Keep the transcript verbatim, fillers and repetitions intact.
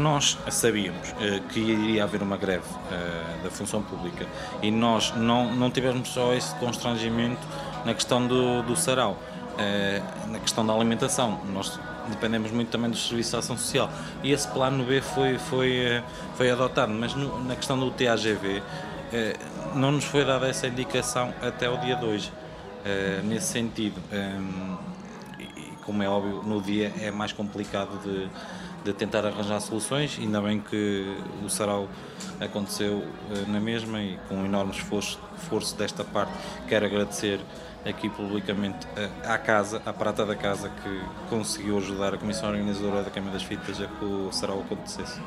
nós sabíamos uh, que iria haver uma greve uh, da função pública e nós não, não tivemos só esse constrangimento na questão do, do sarau, uh, na questão da alimentação. Nós dependemos muito também dos serviços de ação social e esse plano B foi, foi, uh, foi adotado, mas no, na questão do T A G V uh, não nos foi dada essa indicação até o dia de hoje. Uh, nesse sentido, um, e como é óbvio, no dia é mais complicado de de tentar arranjar soluções, ainda bem que o sarau aconteceu uh, na mesma e com um enorme esforço, esforço desta parte. Quero agradecer aqui publicamente uh, à casa, à Prata da Casa, que conseguiu ajudar a Comissão Organizadora da Queima das Fitas a que o sarau acontecesse.